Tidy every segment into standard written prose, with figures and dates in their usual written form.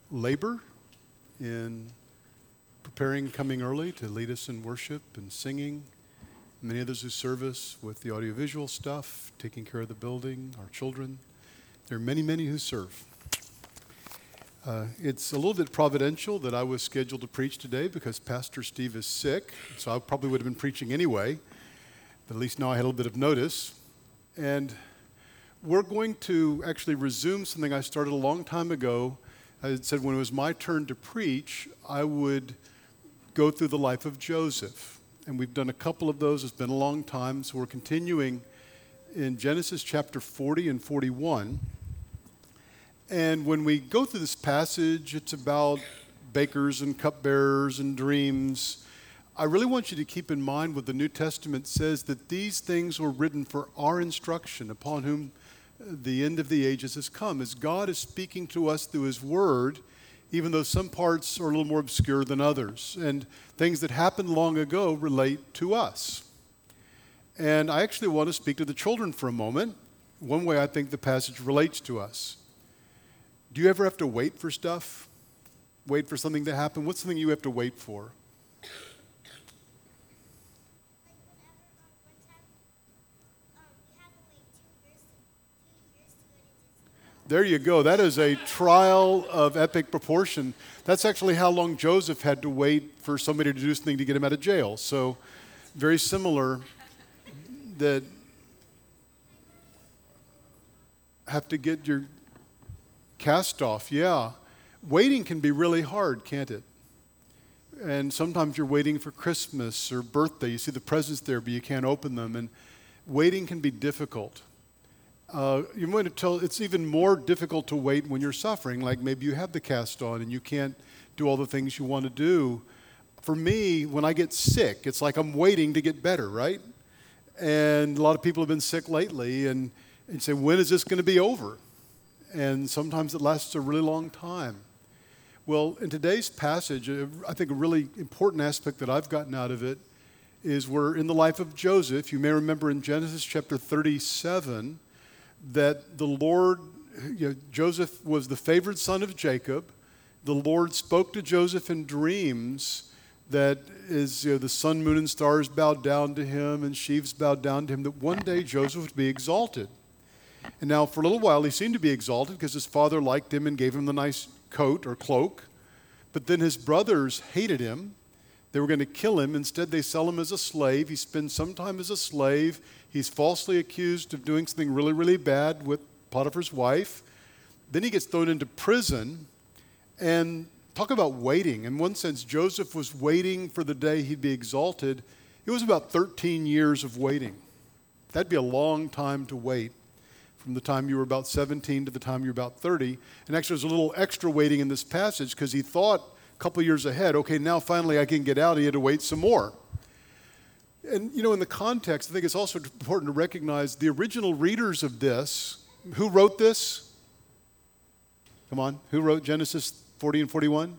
labor in preparing, coming early to lead us in worship and singing. Many others who serve us with the audiovisual stuff, taking care of the building, our children. There are many, many who serve. It's a little bit providential that I was scheduled to preach today because Pastor Steve is sick, so I probably would have been preaching anyway, but at least now I had a little bit of notice. And we're going to actually resume something I started a long time ago. I said when it was my turn to preach, I would go through the life of Joseph. And we've done a couple of those. It's been a long time, so we're continuing in Genesis chapter 40 and 41. And when we go through this passage, it's about bakers and cupbearers and dreams. I really want you to keep in mind what the New Testament says, that these things were written for our instruction, upon whom the end of the ages has come, as God is speaking to us through His Word, even though some parts are a little more obscure than others. And things that happened long ago relate to us. And I actually want to speak to the children for a moment. One way I think the passage relates to us. Do you ever have to wait for stuff? Wait for something to happen? What's something you have to wait for? There you go. That is a trial of epic proportion. That's actually how long Joseph had to wait for somebody to do something to get him out of jail. So very similar, that have to get your cast off. Yeah. Waiting can be really hard, can't it? And sometimes you're waiting for Christmas or birthday. You see the presents there, but you can't open them. And waiting can be difficult. You're going to tell it's even more difficult to wait when you're suffering, like maybe you have the cast on and you can't do all the things you want to do. For me, when I get sick, it's like I'm waiting to get better, right? And a lot of people have been sick lately and say, when is this going to be over? And sometimes it lasts a really long time. Well, in today's passage, I think a really important aspect that I've gotten out of it is we're in the life of Joseph. You may remember in Genesis chapter 37, that the Lord, Joseph was the favored son of Jacob. The Lord spoke to Joseph in dreams that is, the sun, moon, and stars bowed down to him and sheaves bowed down to him, that one day Joseph would be exalted. And now for a little while he seemed to be exalted because his father liked him and gave him the nice coat or cloak. But then his brothers hated him. They were going to kill him. Instead, they sell him as a slave. He spends some time as a slave. He's falsely accused of doing something really, really bad with Potiphar's wife. Then he gets thrown into prison. And talk about waiting. In one sense, Joseph was waiting for the day he'd be exalted. It was about 13 years of waiting. That'd be a long time to wait, from the time you were about 17 to the time you were about 30. And actually, there's a little extra waiting in this passage because he thought a couple years ahead, okay, now finally I can get out. He had to wait some more. And, in the context, I think it's also important to recognize the original readers of this. Who wrote this? Come on. Who wrote Genesis 40 and 41?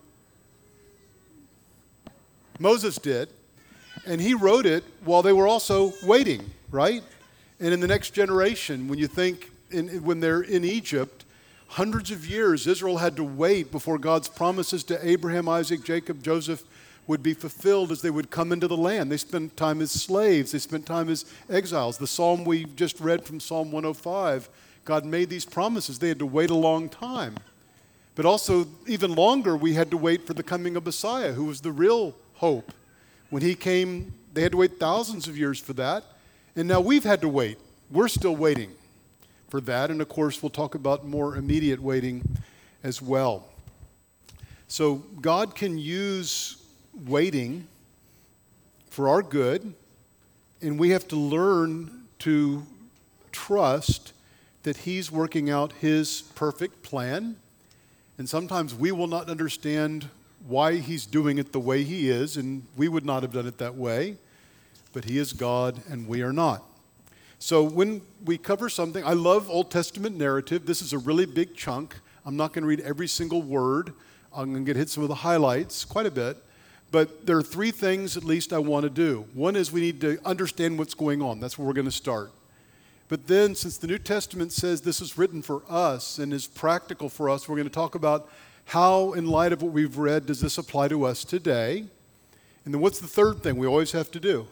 Moses did. And he wrote it while they were also waiting, right? And in the next generation, when you think when they're in Egypt, hundreds of years Israel had to wait before God's promises to Abraham, Isaac, Jacob, Joseph would be fulfilled as they would come into the land. They spent time as slaves. They spent time as exiles. The psalm we just read from Psalm 105, God made these promises. They had to wait a long time. But also, even longer, we had to wait for the coming of Messiah, who was the real hope. When he came, they had to wait thousands of years for that. And now we've had to wait. We're still waiting for that. And of course, we'll talk about more immediate waiting as well. So God can use waiting for our good, and we have to learn to trust that He's working out His perfect plan. And sometimes we will not understand why He's doing it the way He is, and we would not have done it that way, but He is God and we are not. So when we cover something, I love Old Testament narrative. This is a really big chunk. I'm not going to read every single word. I'm going to hit some of the highlights quite a bit. But there are three things at least I want to do. One is we need to understand what's going on. That's where we're going to start. But then, since the New Testament says this is written for us and is practical for us, we're going to talk about how, in light of what we've read, does this apply to us today? And then what's the third thing we always have to do?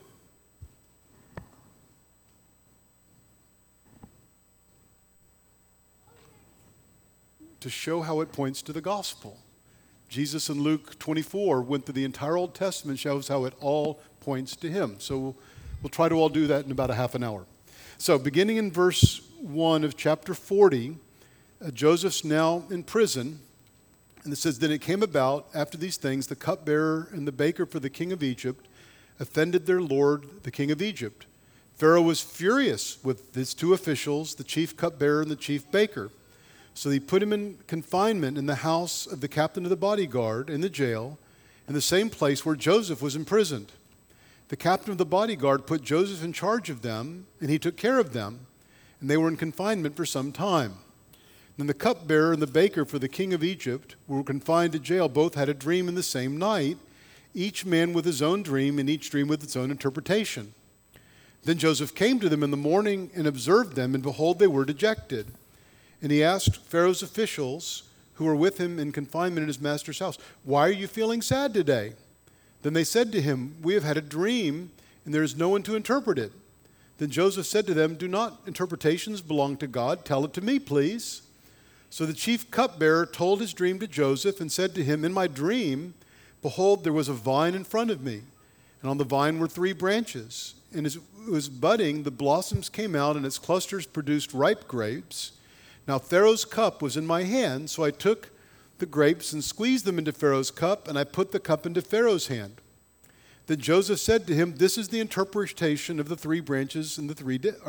To show how it points to the gospel. Jesus in Luke 24 went through the entire Old Testament, shows how it all points to him. So we'll try to all do that in about a half an hour. So beginning in verse 1 of chapter 40, Joseph's now in prison. And it says, then it came about after these things, the cupbearer and the baker for the king of Egypt offended their lord, the king of Egypt. Pharaoh was furious with his two officials, the chief cupbearer and the chief baker. So he put him in confinement in the house of the captain of the bodyguard in the jail, in the same place where Joseph was imprisoned. The captain of the bodyguard put Joseph in charge of them, and he took care of them, and they were in confinement for some time. Then the cupbearer and the baker for the king of Egypt, who were confined to jail, both had a dream in the same night, each man with his own dream, and each dream with its own interpretation. Then Joseph came to them in the morning and observed them, and behold, they were dejected. And he asked Pharaoh's officials who were with him in confinement in his master's house, why are you feeling sad today? Then they said to him, we have had a dream, and there is no one to interpret it. Then Joseph said to them, do not interpretations belong to God? Tell it to me, please. So the chief cupbearer told his dream to Joseph and said to him, in my dream, behold, there was a vine in front of me, and on the vine were 3 branches. And as it was budding, the blossoms came out, and its clusters produced ripe grapes. Now Pharaoh's cup was in my hand, so I took the grapes and squeezed them into Pharaoh's cup, and I put the cup into Pharaoh's hand. Then Joseph said to him, this is the interpretation of the 3 branches in the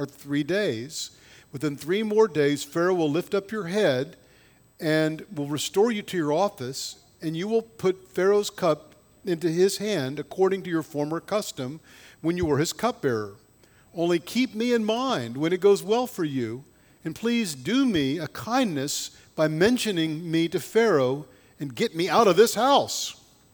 3 days. Within 3 more days, Pharaoh will lift up your head and will restore you to your office, and you will put Pharaoh's cup into his hand according to your former custom when you were his cupbearer. Only keep me in mind when it goes well for you, and please do me a kindness by mentioning me to Pharaoh and get me out of this house.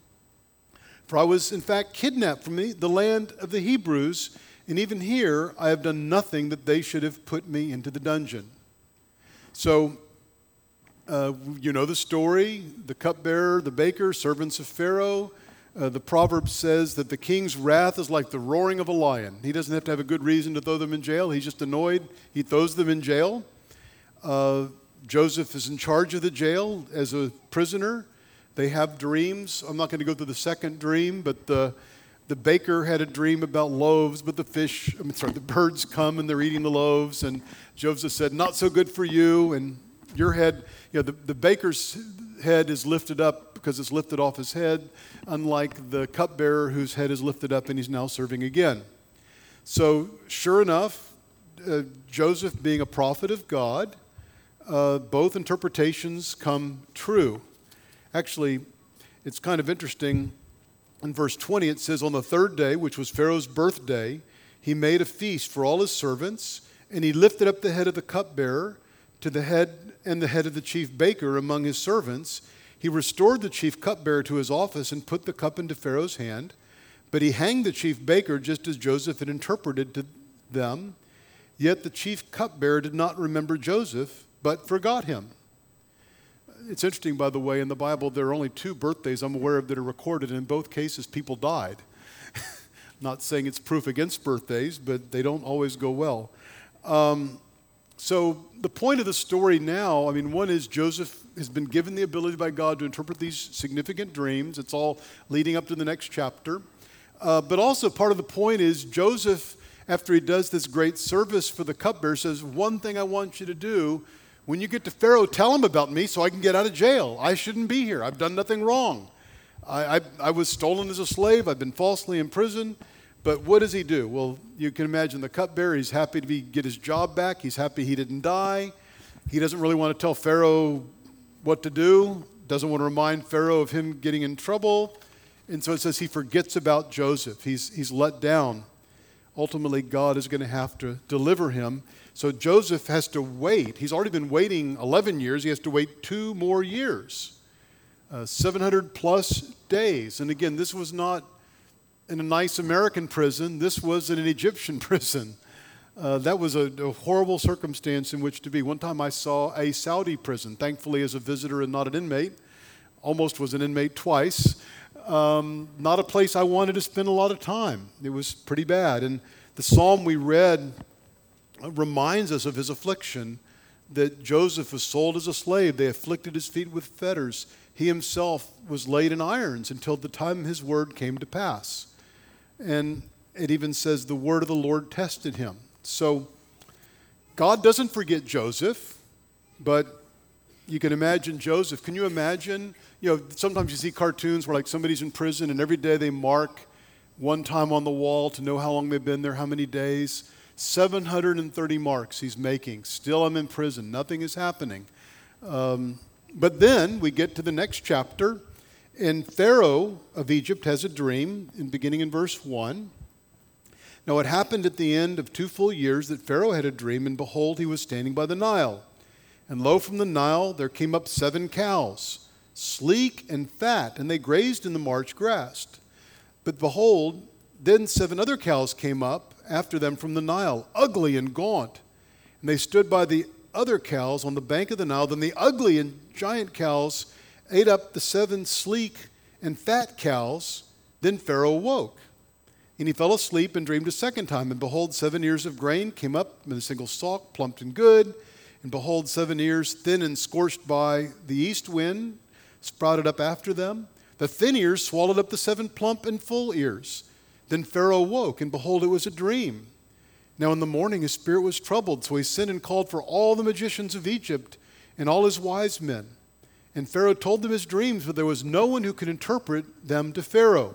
For I was in fact kidnapped from the land of the Hebrews, and even here I have done nothing that they should have put me into the dungeon. So, you know the story, the cupbearer, the baker, servants of Pharaoh. The proverb says that the king's wrath is like the roaring of a lion. He doesn't have to have a good reason to throw them in jail. He's just annoyed. He throws them in jail. Joseph is in charge of the jail as a prisoner. They have dreams. I'm not going to go through the second dream, but the baker had a dream about loaves, but the birds come and they're eating the loaves. And Joseph said, not so good for you. And your head, the baker's head is lifted up because it's lifted off his head, unlike the cupbearer whose head is lifted up and he's now serving again. So sure enough, Joseph being a prophet of God, both interpretations come true. Actually, it's kind of interesting. In verse 20, it says, on the 3rd day, which was Pharaoh's birthday, he made a feast for all his servants, and he lifted up the head of the cupbearer to the head and the head of the chief baker among his servants. He restored the chief cupbearer to his office and put the cup into Pharaoh's hand. But he hanged the chief baker just as Joseph had interpreted to them. Yet the chief cupbearer did not remember Joseph, but forgot him. It's interesting, by the way, in the Bible, there are only 2 birthdays I'm aware of that are recorded, and in both cases, people died. Not saying it's proof against birthdays, but they don't always go well. So the point of the story now, one is Joseph has been given the ability by God to interpret these significant dreams. It's all leading up to the next chapter. But also part of the point is Joseph, after he does this great service for the cupbearer, says, one thing I want you to do, when you get to Pharaoh, tell him about me so I can get out of jail. I shouldn't be here. I've done nothing wrong. I was stolen as a slave. I've been falsely imprisoned. But what does he do? Well, you can imagine the cupbearer. He's happy to get his job back. He's happy he didn't die. He doesn't really want to tell Pharaoh what to do. Doesn't want to remind Pharaoh of him getting in trouble. And so it says he forgets about Joseph. He's let down. Ultimately, God is going to have to deliver him. So Joseph has to wait. He's already been waiting 11 years. He has to wait 2 more years, 700 plus days. And again, this was not in a nice American prison. This was in an Egyptian prison. That was a horrible circumstance in which to be. One time I saw a Saudi prison, thankfully as a visitor and not an inmate, almost was an inmate twice. Not a place I wanted to spend a lot of time. It was pretty bad. And the psalm we read reminds us of his affliction, that Joseph was sold as a slave. They afflicted his feet with fetters. He himself was laid in irons until the time his word came to pass. And it even says the word of the Lord tested him. So God doesn't forget Joseph, but you can imagine Joseph. Can you imagine? Sometimes you see cartoons where like somebody's in prison and every day they mark one time on the wall to know how long they've been there, how many days. 730 marks he's making. Still I'm in prison. Nothing is happening. But then we get to the next chapter, and Pharaoh of Egypt has a dream, beginning in verse 1. Now it happened at the end of 2 full years that Pharaoh had a dream, and behold, he was standing by the Nile. And lo, from the Nile there came up 7 cows, sleek and fat, and they grazed in the marsh grass. But behold, then 7 other cows came up after them from the Nile, ugly and gaunt. And they stood by the other cows on the bank of the Nile. Then the ugly and giant cows ate up the 7 sleek and fat cows. Then Pharaoh awoke, and he fell asleep and dreamed a second time. And behold, 7 ears of grain came up in a single stalk, plump and good. And behold, 7 ears, thin and scorched by the east wind, sprouted up after them. The thin ears swallowed up the 7 plump and full ears. Then Pharaoh awoke, and behold, it was a dream. Now in the morning his spirit was troubled, so he sent and called for all the magicians of Egypt and all his wise men. And Pharaoh told them his dreams, but there was no one who could interpret them to Pharaoh.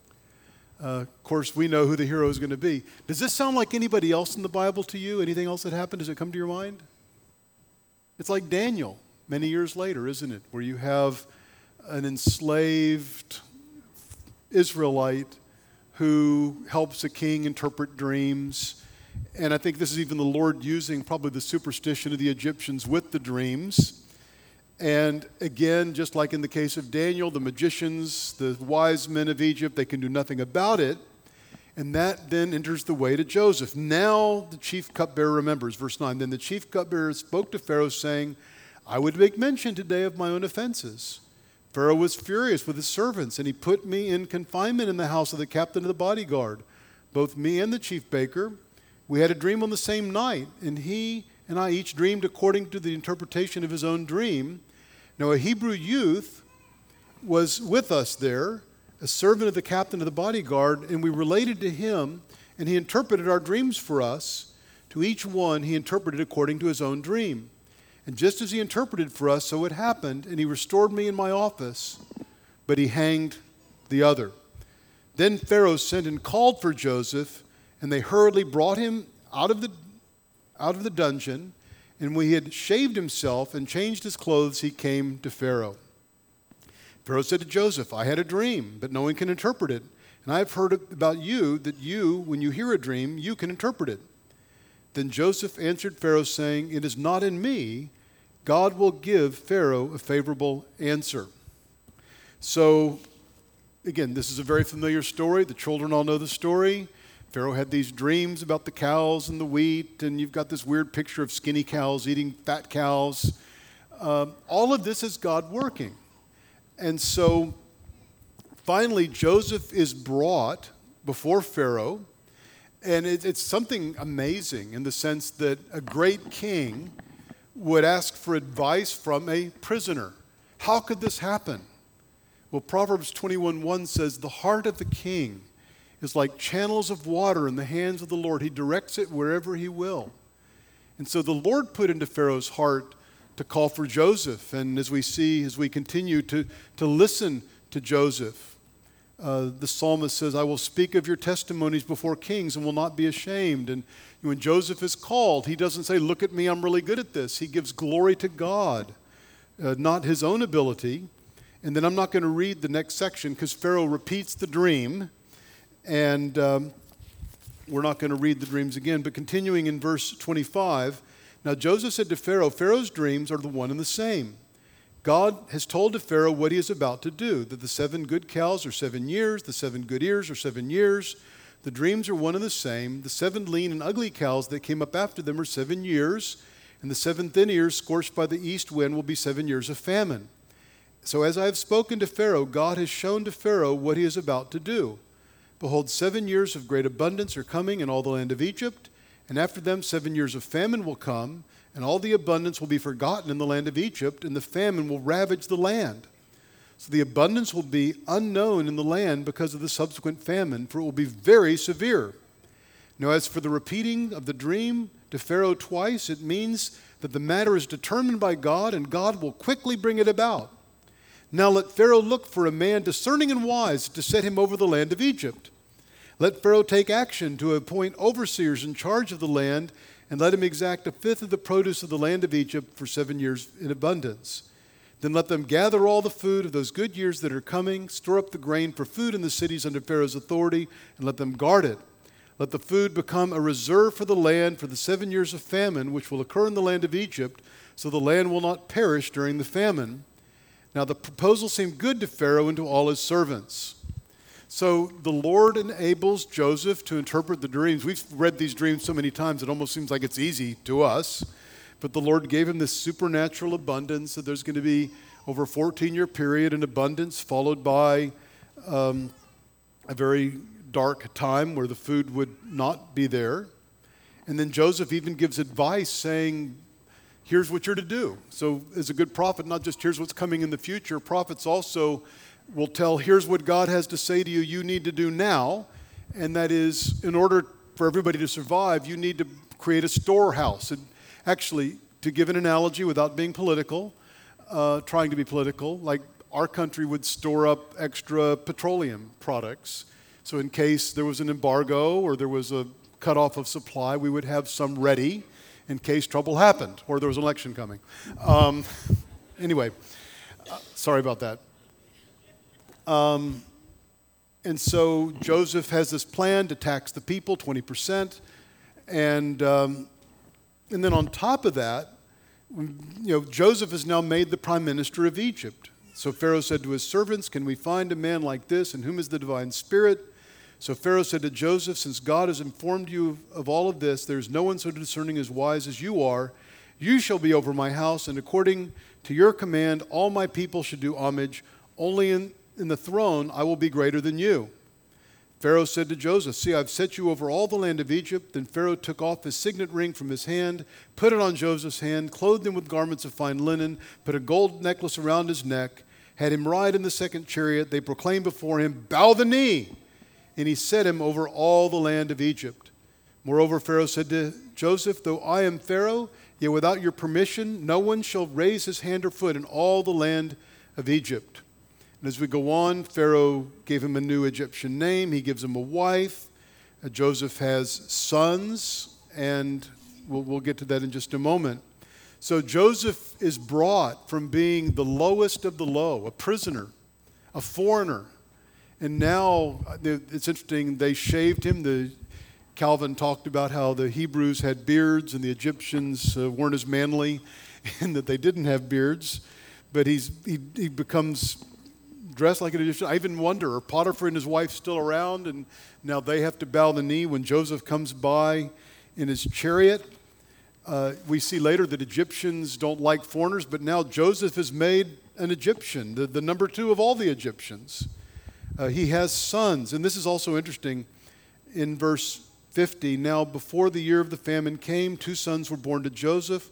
Of course, we know who the hero is going to be. Does this sound like anybody else in the Bible to you? Anything else that happened? Does it come to your mind? It's like Daniel many years later, isn't it? Where you have an enslaved Israelite who helps a king interpret dreams. And I think this is even the Lord using probably the superstition of the Egyptians with the dreams. And again, just like in the case of Daniel, the magicians, the wise men of Egypt, they can do nothing about it. And that then enters the way to Joseph. Now the chief cupbearer remembers. Verse 9, then the chief cupbearer spoke to Pharaoh, saying, I would make mention today of my own offenses. Pharaoh was furious with his servants, and he put me in confinement in the house of the captain of the bodyguard. Both me and the chief baker, we had a dream on the same night, and he and I each dreamed according to the interpretation of his own dream. Now a Hebrew youth was with us there, a servant of the captain of the bodyguard, and we related to him, and he interpreted our dreams for us. To each one he interpreted according to his own dream. And just as he interpreted for us, so it happened, and he restored me in my office, but he hanged the other. Then Pharaoh sent and called for Joseph, and they hurriedly brought him out of the dungeon. And when he had shaved himself and changed his clothes, he came to Pharaoh. Pharaoh said to Joseph, I had a dream, but no one can interpret it. And I have heard about you, that you, when you hear a dream, you can interpret it. Then Joseph answered Pharaoh, saying, it is not in me. God will give Pharaoh a favorable answer. So, again, this is a very familiar story. The children all know the story. Pharaoh had these dreams about the cows and the wheat, and you've got this weird picture of skinny cows eating fat cows. All of this is God working. And so, finally, Joseph is brought before Pharaoh. And it's something amazing in the sense that a great king would ask for advice from a prisoner. How could this happen? Well, Proverbs 21:1 says, the heart of the king is like channels of water in the hands of the Lord. He directs it wherever he will. And so the Lord put into Pharaoh's heart to call for Joseph. And as we continue to listen to Joseph, the psalmist says, I will speak of your testimonies before kings and will not be ashamed. And when Joseph is called, he doesn't say, look at me, I'm really good at this. He gives glory to God, not his own ability. And then I'm not going to read the next section because Pharaoh repeats the dream. And we're not going to read the dreams again. But continuing in verse 25, now Joseph said to Pharaoh, Pharaoh's dreams are the one and the same. God has told to Pharaoh what he is about to do, that the 7 good cows are 7 years, the 7 good ears are 7 years. The dreams are one and the same. The 7 lean and ugly cows that came up after them are 7 years, and the 7 thin ears scorched by the east wind will be 7 years of famine. So as I have spoken to Pharaoh, God has shown to Pharaoh what he is about to do. Behold, 7 years of great abundance are coming in all the land of Egypt, and after them 7 years of famine will come, and all the abundance will be forgotten in the land of Egypt, and the famine will ravage the land. So the abundance will be unknown in the land because of the subsequent famine, for it will be very severe. Now, as for the repeating of the dream to Pharaoh twice, it means that the matter is determined by God, and God will quickly bring it about. Now let Pharaoh look for a man discerning and wise to set him over the land of Egypt. Let Pharaoh take action to appoint overseers in charge of the land, and let him exact 1/5 of the produce of the land of Egypt for 7 years in abundance. Then let them gather all the food of those good years that are coming, store up the grain for food in the cities under Pharaoh's authority, and let them guard it. Let the food become a reserve for the land for the 7 years of famine, which will occur in the land of Egypt, so the land will not perish during the famine. Now the proposal seemed good to Pharaoh and to all his servants. So the Lord enables Joseph to interpret the dreams. We've read these dreams so many times, it almost seems like it's easy to us. But the Lord gave him this supernatural abundance, that there's going to be, over a 14-year period, an abundance followed by a very dark time where the food would not be there. And then Joseph even gives advice saying, here's what you're to do. So as a good prophet, not just here's what's coming in the future, prophets also will tell, here's what God has to say to you, you need to do now. And that is, in order for everybody to survive, you need to create a storehouse. And actually, to give an analogy without being political, trying to be political, like our country would store up extra petroleum products. So in case there was an embargo or there was a cutoff of supply, we would have some ready in case trouble happened or there was an election coming. Anyway, sorry about that. And so Joseph has this plan to tax the people 20%. And then on top of that, Joseph is now made the prime minister of Egypt. So Pharaoh said to his servants, can we find a man like this in whom is the divine spirit? So Pharaoh said to Joseph, since God has informed you of all of this, there is no one so discerning as wise as you are. You shall be over my house, and according to your command, all my people should do homage. Only in the throne I will be greater than you. Pharaoh said to Joseph, see, I've set you over all the land of Egypt. Then Pharaoh took off his signet ring from his hand, put it on Joseph's hand, clothed him with garments of fine linen, put a gold necklace around his neck, had him ride in the second chariot. They proclaimed before him, bow the knee. And he set him over all the land of Egypt. Moreover, Pharaoh said to Joseph, though I am Pharaoh, yet without your permission, no one shall raise his hand or foot in all the land of Egypt. And as we go on, Pharaoh gave him a new Egyptian name. He gives him a wife. Joseph has sons, and we'll get to that in just a moment. So Joseph is brought from being the lowest of the low, a prisoner, a foreigner. And now, it's interesting, they shaved him. Calvin talked about how the Hebrews had beards and the Egyptians weren't as manly and that they didn't have beards. But he becomes dressed like an Egyptian. I even wonder, are Potiphar and his wife still around? And now they have to bow the knee when Joseph comes by in his chariot. We see later that Egyptians don't like foreigners, but now Joseph is made an Egyptian, the number 2 of all the Egyptians. He has sons, and this is also interesting in verse 50. Now, before the year of the famine came, 2 sons were born to Joseph,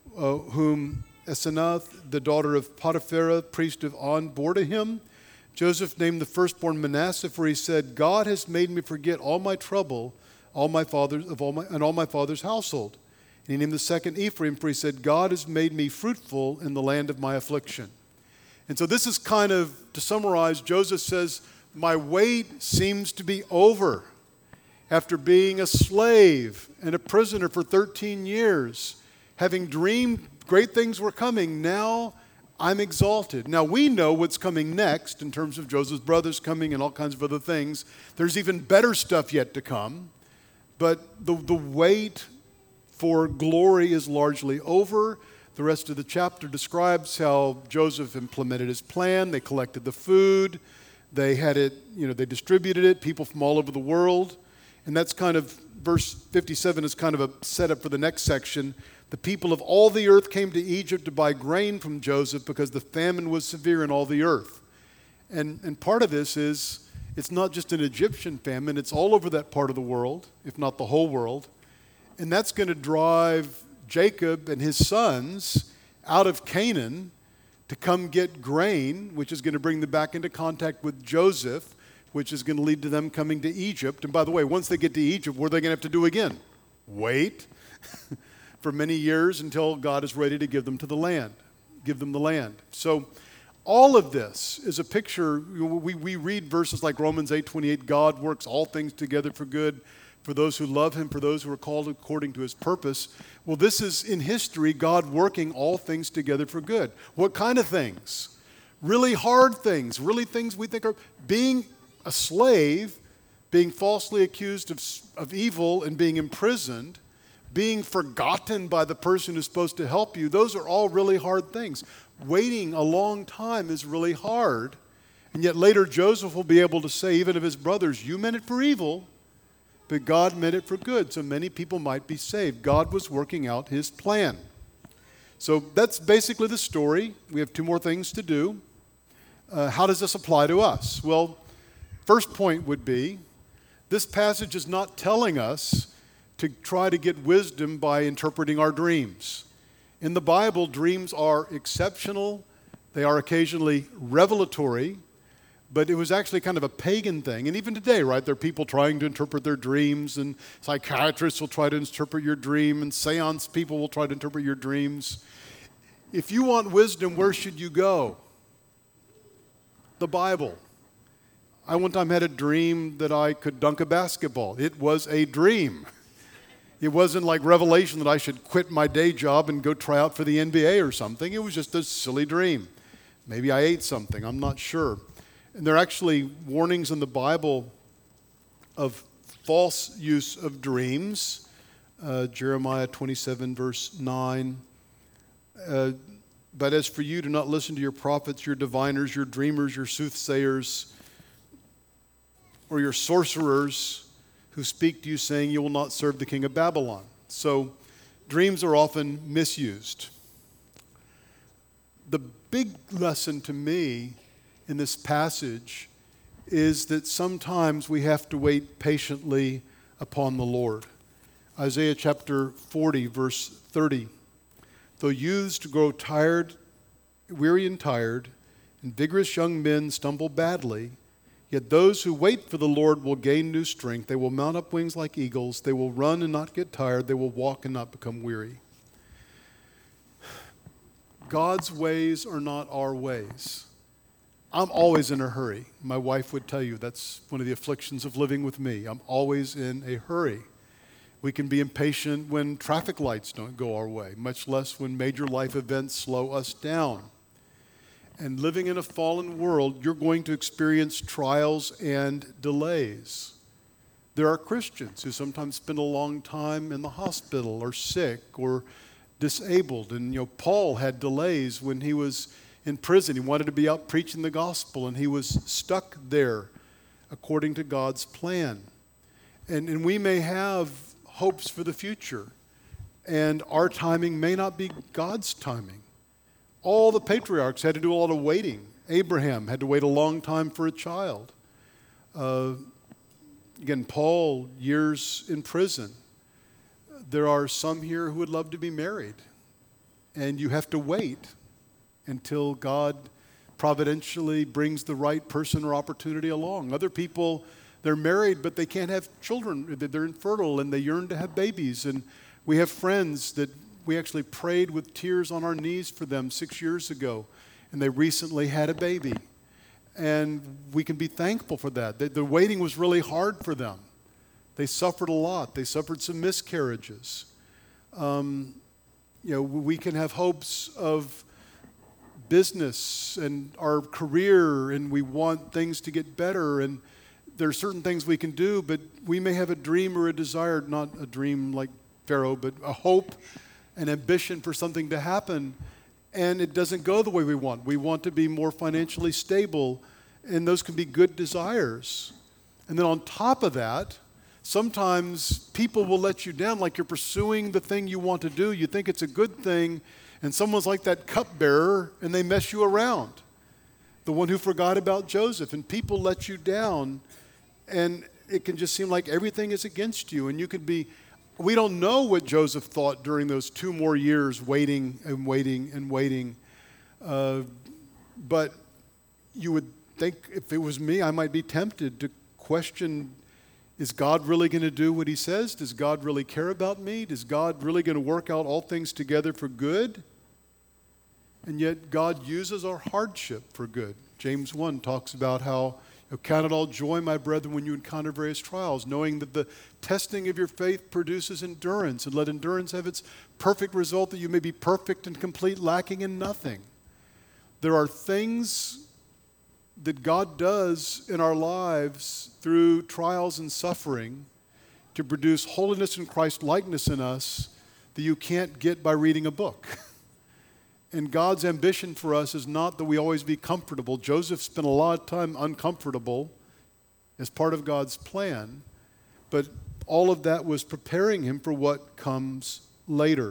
whom Asenath, the daughter of Potiphar, priest of On, bore to him. Joseph named the firstborn Manasseh, for he said, God has made me forget all my trouble, all my father's household. And he named the second Ephraim, for he said, God has made me fruitful in the land of my affliction. And so this is kind of, to summarize, Joseph says, my wait seems to be over. After being a slave and a prisoner for 13 years, having dreamed great things were coming, now I'm exalted. Now we know what's coming next in terms of Joseph's brothers coming and all kinds of other things. There's even better stuff yet to come. But the wait for glory is largely over. The rest of the chapter describes how Joseph implemented his plan. They collected the food. They had it, they distributed it, people from all over the world. And that's kind of, verse 57 is kind of a setup for the next section. The people of all the earth came to Egypt to buy grain from Joseph because the famine was severe in all the earth. And part of this is, it's not just an Egyptian famine, it's all over that part of the world, if not the whole world. And that's going to drive Jacob and his sons out of Canaan to come get grain, which is going to bring them back into contact with Joseph, which is going to lead to them coming to Egypt. And by the way, once they get to Egypt, what are they going to have to do again? Wait for many years until God is ready to give them the land. So all of this is a picture. We read verses like Romans 8:28, God works all things together for good for those who love him, for those who are called according to his purpose. Well, this is in history, God working all things together for good. What kind of things? Really hard things, really things we think are being a slave, being falsely accused of evil and being imprisoned, being forgotten by the person who's supposed to help you. Those are all really hard things. Waiting a long time is really hard. And yet later Joseph will be able to say, even of his brothers, you meant it for evil, but God meant it for good, so many people might be saved. God was working out his plan. So that's basically the story. We have two more things to do. How does this apply to us? Well, first point would be, this passage is not telling us to try to get wisdom by interpreting our dreams. In the Bible, dreams are exceptional. They are occasionally revelatory. But it was actually kind of a pagan thing. And even today, right, there are people trying to interpret their dreams, and psychiatrists will try to interpret your dream, and seance people will try to interpret your dreams. If you want wisdom, where should you go? The Bible. I one time had a dream that I could dunk a basketball. It was a dream. It wasn't like revelation that I should quit my day job and go try out for the NBA or something. It was just a silly dream. Maybe I ate something. I'm not sure. And there are actually warnings in the Bible of false use of dreams. Jeremiah 27, verse 9. But as for you, do not listen to your prophets, your diviners, your dreamers, your soothsayers, or your sorcerers who speak to you saying you will not serve the king of Babylon. So dreams are often misused. The big lesson to me in this passage is that sometimes we have to wait patiently upon the Lord. Isaiah chapter 40, verse 30. Though youths grow tired, weary and tired, and vigorous young men stumble badly, yet those who wait for the Lord will gain new strength. They will mount up wings like eagles. They will run and not get tired. They will walk and not become weary. God's ways are not our ways. I'm always in a hurry. My wife would tell you that's one of the afflictions of living with me. I'm always in a hurry. We can be impatient when traffic lights don't go our way, much less when major life events slow us down. And living in a fallen world, you're going to experience trials and delays. There are Christians who sometimes spend a long time in the hospital or sick or disabled. And Paul had delays when he was in prison. He wanted to be out preaching the gospel, and he was stuck there according to God's plan. And we may have hopes for the future, and our timing may not be God's timing. All the patriarchs had to do a lot of waiting. Abraham had to wait a long time for a child. Again, Paul, years in prison. There are some here who would love to be married, and you have to wait until God providentially brings the right person or opportunity along. Other people, they're married, but they can't have children. They're infertile, and they yearn to have babies. And we have friends that we actually prayed with tears on our knees for them 6 years ago, and they recently had a baby. And we can be thankful for that. The waiting was really hard for them. They suffered a lot. They suffered some miscarriages. We can have hopes of business and our career, and we want things to get better, and there are certain things we can do, but we may have a dream or a desire, not a dream like Pharaoh, but a hope, an ambition for something to happen, and it doesn't go the way we want. We want to be more financially stable, and those can be good desires. And then on top of that, Sometimes people will let you down, like you're pursuing the thing you want to do. You think it's a good thing, and someone's like that cupbearer, and they mess you around. The one who forgot about Joseph, and people let you down, and it can just seem like everything is against you, and you could be. We don't know what Joseph thought during those 2 more years waiting and waiting and waiting. But you would think if it was me, I might be tempted to question, is God really going to do what he says? Does God really care about me? Is God really going to work out all things together for good? And yet God uses our hardship for good. James 1 talks about how, count it all joy, my brethren, when you encounter various trials, knowing that the testing of your faith produces endurance, and let endurance have its perfect result, that you may be perfect and complete, lacking in nothing. There are things that God does in our lives through trials and suffering to produce holiness and Christ-likeness in us that you can't get by reading a book. And God's ambition for us is not that we always be comfortable. Joseph spent a lot of time uncomfortable as part of God's plan, but all of that was preparing him for what comes later.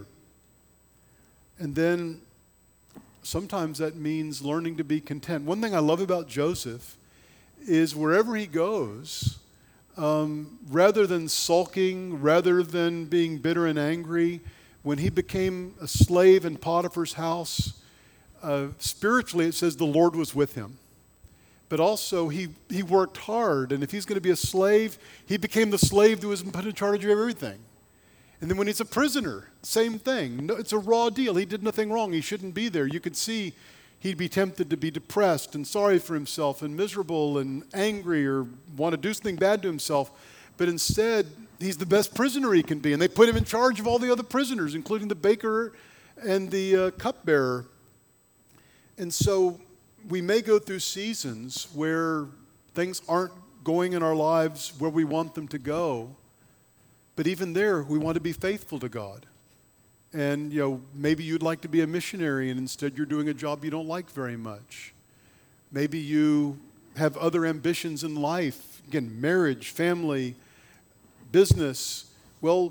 And then sometimes that means learning to be content. One thing I love about Joseph is wherever he goes, rather than sulking, rather than being bitter and angry, when he became a slave in Potiphar's house, spiritually it says the Lord was with him. But also he worked hard, and if he's going to be a slave, he became the slave that was put in charge of everything. And then when he's a prisoner, same thing. It's a raw deal. He did nothing wrong. He shouldn't be there. You could see he'd be tempted to be depressed and sorry for himself and miserable and angry or want to do something bad to himself. But instead, he's the best prisoner he can be. And they put him in charge of all the other prisoners, including the baker and the cupbearer. And so we may go through seasons where things aren't going in our lives where we want them to go. But even there, we want to be faithful to God. And, maybe you'd like to be a missionary and instead you're doing a job you don't like very much. Maybe you have other ambitions in life. Again, marriage, family, business. Well,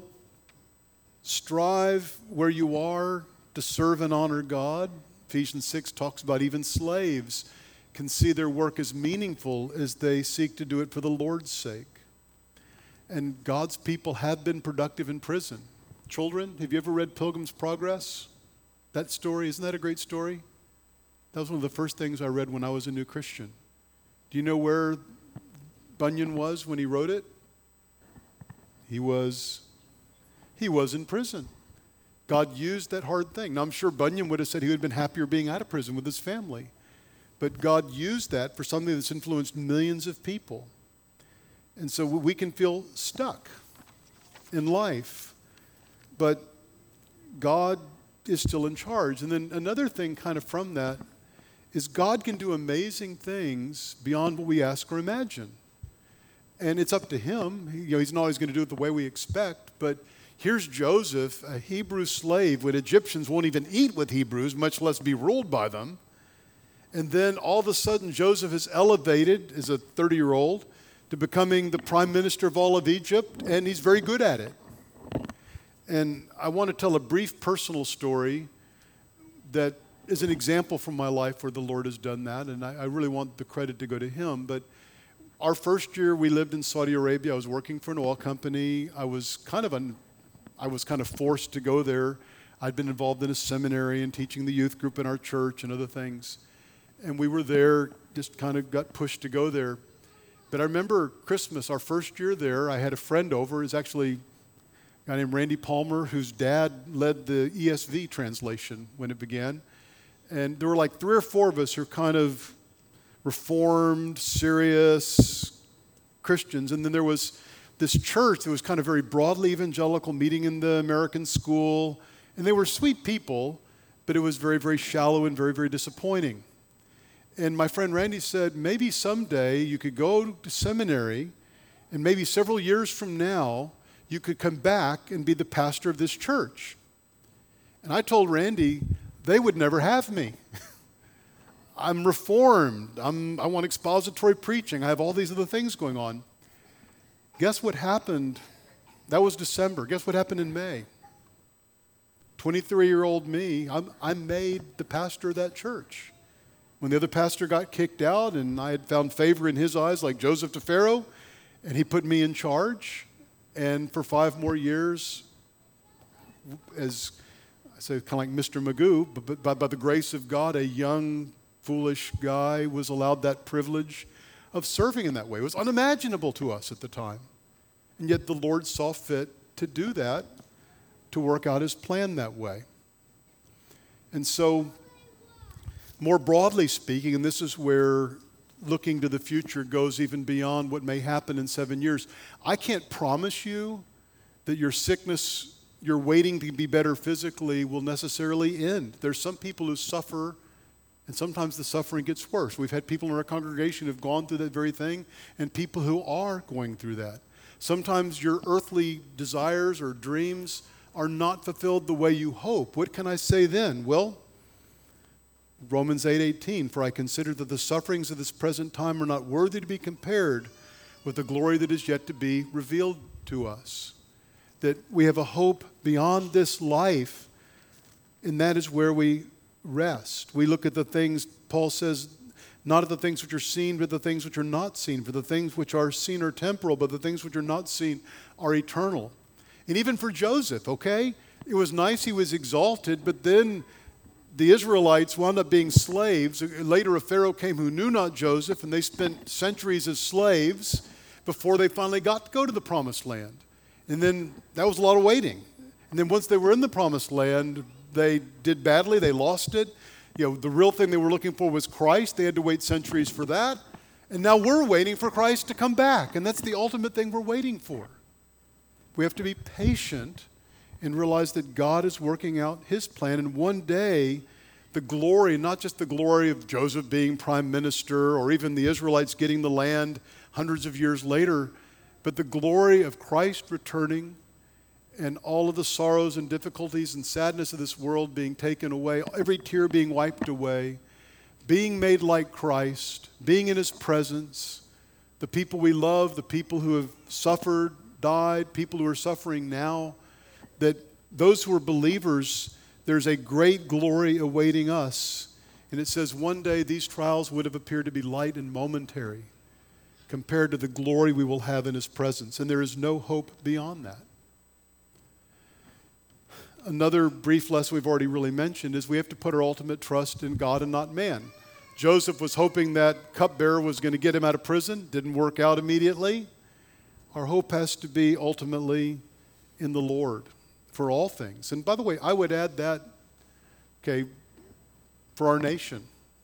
strive where you are to serve and honor God. Ephesians 6 talks about even slaves can see their work as meaningful as they seek to do it for the Lord's sake. And God's people have been productive in prison. Children, have you ever read Pilgrim's Progress? That story, isn't that a great story? That was one of the first things I read when I was a new Christian. Do you know where Bunyan was when he wrote it? He was in prison. God used that hard thing. Now, I'm sure Bunyan would have said he would have been happier being out of prison with his family. But God used that for something that's influenced millions of people. And so we can feel stuck in life, but God is still in charge. And then another thing kind of from that is God can do amazing things beyond what we ask or imagine. And it's up to him. He's not always going to do it the way we expect, but here's Joseph, a Hebrew slave, when Egyptians won't even eat with Hebrews, much less be ruled by them. And then all of a sudden, Joseph is elevated as a 30-year-old to becoming the prime minister of all of Egypt, and he's very good at it. And I want to tell a brief personal story that is an example from my life where the Lord has done that, and I really want the credit to go to him. But our first year we lived in Saudi Arabia. I was working for an oil company. I was kind of forced to go there. I'd been involved in a seminary and teaching the youth group in our church and other things. And we were there, just kind of got pushed to go there. But I remember Christmas, our first year there, I had a friend over. It's actually a guy named Randy Palmer, whose dad led the ESV translation when it began. And there were like 3 or 4 of us who were kind of reformed, serious Christians. And then there was this church that was kind of very broadly evangelical, meeting in the American school. And they were sweet people, but it was very, very shallow and very, very disappointing. And my friend Randy said, maybe someday you could go to seminary, and maybe several years from now, you could come back and be the pastor of this church. And I told Randy, they would never have me. I'm reformed. I want expository preaching. I have all these other things going on. Guess what happened? That was December. Guess what happened in May? 23-year-old me, I'm made the pastor of that church. When the other pastor got kicked out and I had found favor in his eyes like Joseph to Pharaoh, and he put me in charge. And for 5 more years, as I say, kind of like Mr. Magoo, but by the grace of God, a young, foolish guy was allowed that privilege of serving in that way. It was unimaginable to us at the time. And yet the Lord saw fit to do that, to work out his plan that way. And so, more broadly speaking, and this is where looking to the future goes even beyond what may happen in 7 years, I can't promise you that your sickness, your waiting to be better physically will necessarily end. There's some people who suffer, and sometimes the suffering gets worse. We've had people in our congregation who have gone through that very thing, and people who are going through that. Sometimes your earthly desires or dreams are not fulfilled the way you hope. What can I say then? Well, Romans 8:18, for I consider that the sufferings of this present time are not worthy to be compared with the glory that is yet to be revealed to us. That we have a hope beyond this life, and that is where we rest. We look at the things, Paul says, not at the things which are seen, but the things which are not seen. For the things which are seen are temporal, but the things which are not seen are eternal. And even for Joseph, okay? It was nice he was exalted, but then the Israelites wound up being slaves. Later a Pharaoh came who knew not Joseph, and they spent centuries as slaves before they finally got to go to the promised land. And then that was a lot of waiting. And then once they were in the promised land, they did badly, they lost it. The real thing they were looking for was Christ. They had to wait centuries for that. And now we're waiting for Christ to come back. And that's the ultimate thing we're waiting for. We have to be patient and realize that God is working out his plan. And one day, the glory, not just the glory of Joseph being prime minister or even the Israelites getting the land hundreds of years later, but the glory of Christ returning and all of the sorrows and difficulties and sadness of this world being taken away, every tear being wiped away, being made like Christ, being in his presence, the people we love, the people who have suffered, died, people who are suffering now, that those who are believers, there's a great glory awaiting us. And it says one day these trials would have appeared to be light and momentary compared to the glory we will have in his presence. And there is no hope beyond that. Another brief lesson we've already really mentioned is we have to put our ultimate trust in God and not man. Joseph was hoping that cupbearer was going to get him out of prison. Didn't work out immediately. Our hope has to be ultimately in the Lord for all things. And by the way, I would add that, for our nation.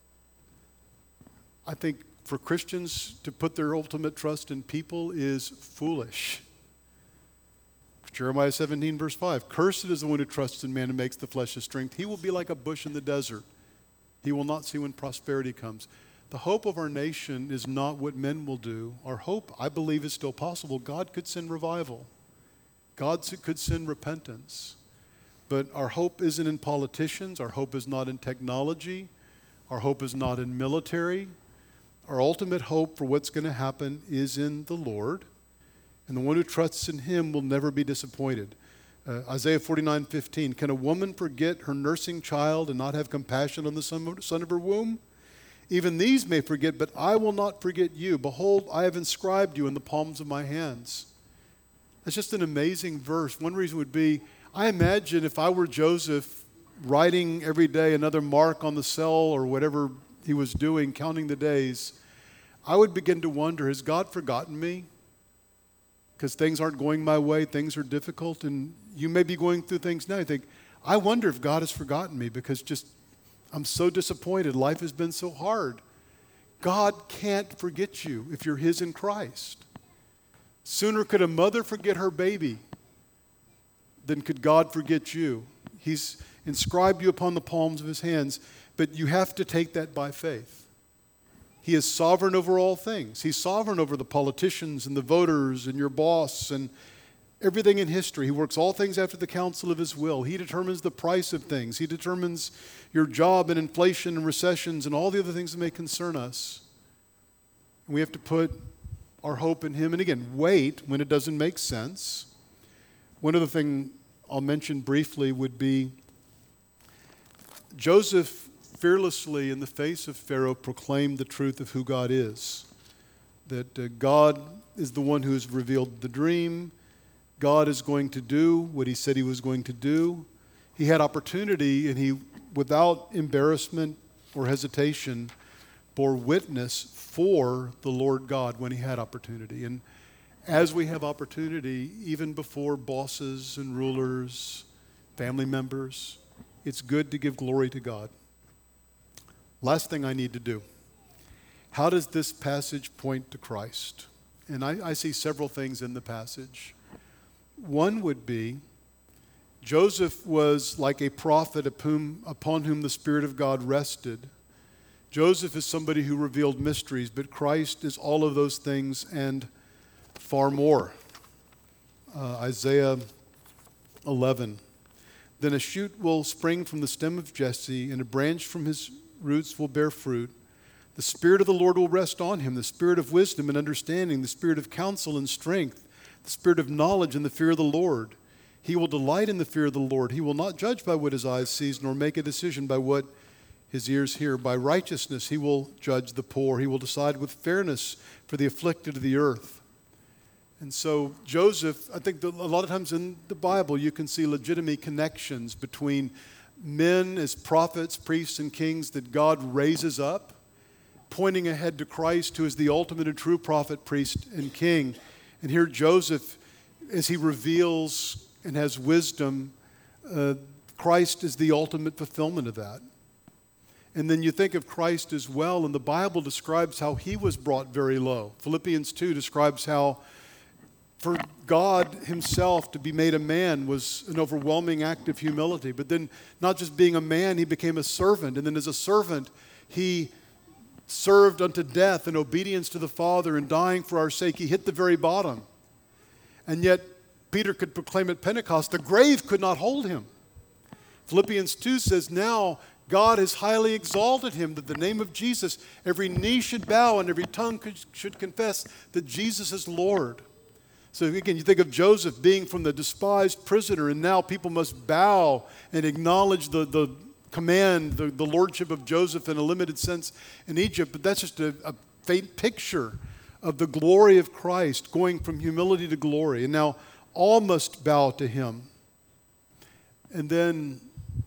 I think for Christians to put their ultimate trust in people is foolish. Jeremiah 17, verse 5, cursed is the one who trusts in man and makes the flesh his strength. He will be like a bush in the desert. He will not see when prosperity comes. The hope of our nation is not what men will do. Our hope, I believe, is still possible. God could send revival. God could send repentance. But our hope isn't in politicians. Our hope is not in technology. Our hope is not in military. Our ultimate hope for what's going to happen is in the Lord. And the one who trusts in him will never be disappointed. Isaiah 49:15, can a woman forget her nursing child and not have compassion on the son of her womb? Even these may forget, but I will not forget you. Behold, I have inscribed you in the palms of my hands. That's just an amazing verse. One reason would be, I imagine if I were Joseph writing every day another mark on the cell or whatever he was doing, counting the days, I would begin to wonder, has God forgotten me? Because things aren't going my way, things are difficult, and you may be going through things now. You think, I wonder if God has forgotten me because I'm so disappointed. Life has been so hard. God can't forget you if you're his in Christ. Sooner could a mother forget her baby than could God forget you. He's inscribed you upon the palms of his hands, but you have to take that by faith. He is sovereign over all things. He's sovereign over the politicians and the voters and your boss and everything in history. He works all things after the counsel of his will. He determines the price of things. He determines your job and inflation and recessions and all the other things that may concern us. And we have to put our hope in him. And again, wait when it doesn't make sense. One other thing I'll mention briefly would be Joseph fearlessly, in the face of Pharaoh, proclaimed the truth of who God is. That God is the one who has revealed the dream. God is going to do what he said he was going to do. He had opportunity, and he, without embarrassment or hesitation, bore witness for the Lord God when he had opportunity. And as we have opportunity, even before bosses and rulers, family members, it's good to give glory to God. Last thing I need to do. How does this passage point to Christ? And I see several things in the passage. One would be Joseph was like a prophet upon whom the Spirit of God rested. Joseph is somebody who revealed mysteries, but Christ is all of those things and far more. Isaiah 11. Then a shoot will spring from the stem of Jesse, and a branch from his roots will bear fruit. The Spirit of the Lord will rest on him, the Spirit of wisdom and understanding, the Spirit of counsel and strength, the Spirit of knowledge and the fear of the Lord. He will delight in the fear of the Lord. He will not judge by what his eyes sees, nor make a decision by what his ears hear. By righteousness he will judge the poor. He will decide with fairness for the afflicted of the earth. And so Joseph, I think a lot of times in the Bible you can see legitimate connections between men as prophets, priests, and kings that God raises up, pointing ahead to Christ, who is the ultimate and true prophet, priest, and king. And here Joseph, as he reveals and has wisdom, Christ is the ultimate fulfillment of that. And then you think of Christ as well, and the Bible describes how he was brought very low. Philippians 2 describes how for God himself to be made a man was an overwhelming act of humility. But then not just being a man, he became a servant. And then as a servant, he served unto death in obedience to the Father, and dying for our sake. He hit the very bottom. And yet Peter could proclaim at Pentecost, the grave could not hold him. Philippians 2 says, now God has highly exalted him, that the name of Jesus, every knee should bow and every tongue should confess that Jesus is Lord. So again, you think of Joseph being from the despised prisoner, and now people must bow and acknowledge the command, the lordship of Joseph in a limited sense in Egypt. But that's just a faint picture of the glory of Christ going from humility to glory. And now all must bow to him. And then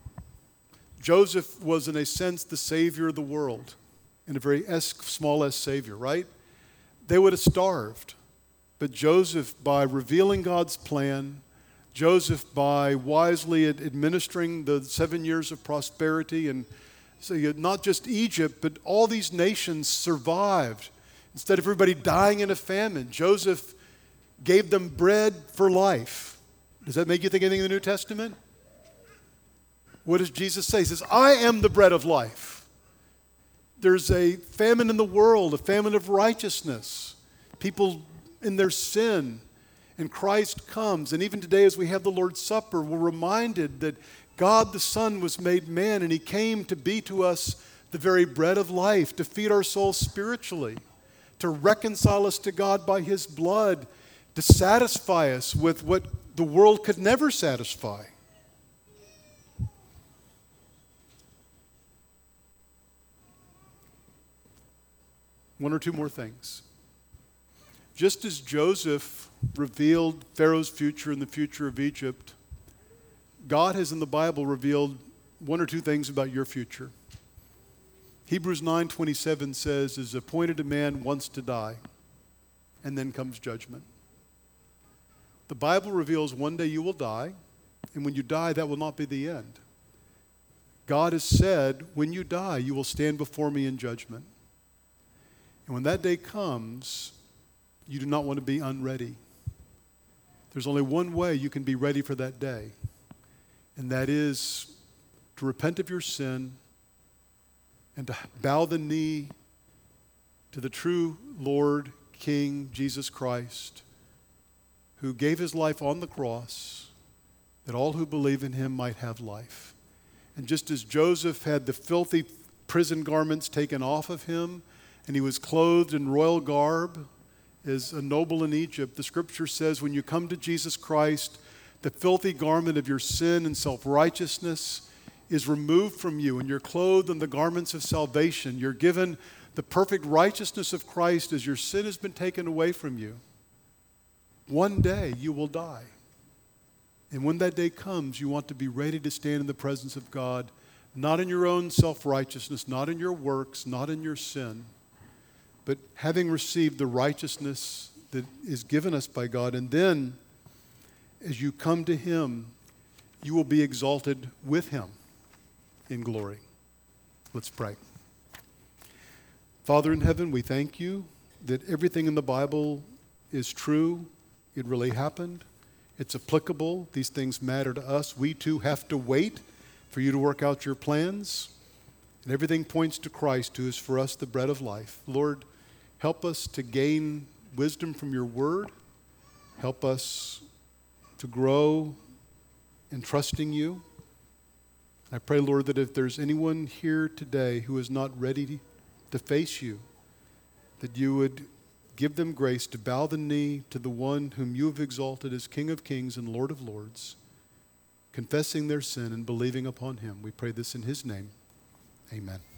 Joseph was, in a sense, the Savior of the world, in a very small s Savior, right? They would have starved. But Joseph, by revealing God's plan, Joseph, by wisely administering the 7 years of prosperity, and so not just Egypt, but all these nations survived. Instead of everybody dying in a famine, Joseph gave them bread for life. Does that make you think anything in the New Testament? What does Jesus say? He says, I am the bread of life. There's a famine in the world, a famine of righteousness. People in their sin, and Christ comes. And even today as we have the Lord's Supper, we're reminded that God the Son was made man, and he came to be to us the very bread of life, to feed our souls spiritually, to reconcile us to God by his blood, to satisfy us with what the world could never satisfy. One or two more things. Just as Joseph revealed Pharaoh's future and the future of Egypt, God has in the Bible revealed one or two things about your future. Hebrews 9:27 says, "It is appointed a man once to die, and then comes judgment." The Bible reveals one day you will die, and when you die, that will not be the end. God has said, when you die, you will stand before me in judgment. And when that day comes, you do not want to be unready. There's only one way you can be ready for that day, and that is to repent of your sin and to bow the knee to the true Lord, King, Jesus Christ, who gave his life on the cross that all who believe in him might have life. And just as Joseph had the filthy prison garments taken off of him, and he was clothed in royal garb, is a noble in Egypt. The scripture says when you come to Jesus Christ, the filthy garment of your sin and self-righteousness is removed from you, and you're clothed in the garments of salvation. You're given the perfect righteousness of Christ as your sin has been taken away from you. One day you will die. And when that day comes, you want to be ready to stand in the presence of God, not in your own self-righteousness, not in your works, not in your sin, but having received the righteousness that is given us by God. And then, as you come to Him, you will be exalted with Him in glory. Let's pray. Father in heaven, we thank you that everything in the Bible is true. It really happened. It's applicable. These things matter to us. We too have to wait for you to work out your plans. And everything points to Christ, who is for us the bread of life. Lord, help us to gain wisdom from your word. Help us to grow in trusting you. I pray, Lord, that if there's anyone here today who is not ready to face you, that you would give them grace to bow the knee to the one whom you have exalted as King of Kings and Lord of Lords, confessing their sin and believing upon him. We pray this in his name. Amen.